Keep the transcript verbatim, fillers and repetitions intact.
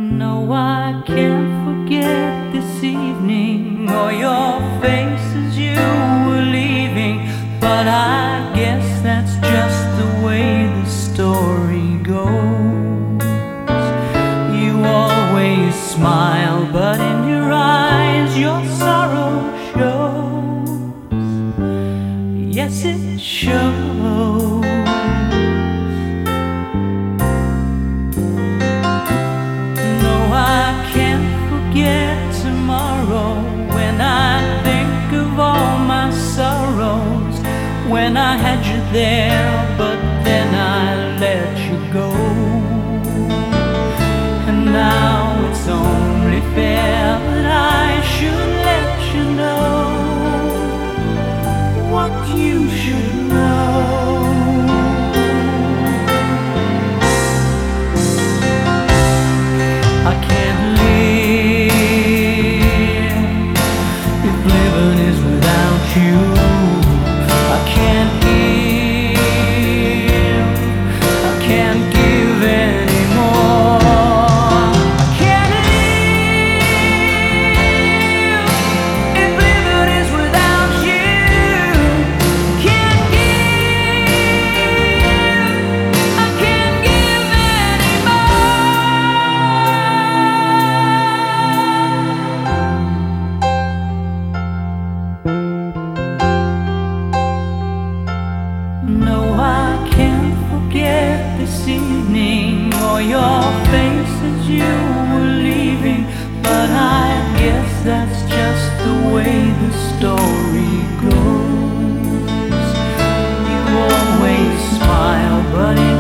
No, I can't forget this evening or your face as you were leaving, but I guess that's just the way the story goes. You always smile, but in your eyes your sorrow shows. Yes, it shows. Tomorrow, when I think of all my sorrows, when I had you there, but then I let you go. And now it's only fair that I should let you know what you should know. I can't live you. I can't give, I can't give anymore. I can't live if living is without you. Can't give, I can't give No, I can't forget this evening or your face as you were leaving, but I guess that's just the way the story goes. You always smile, but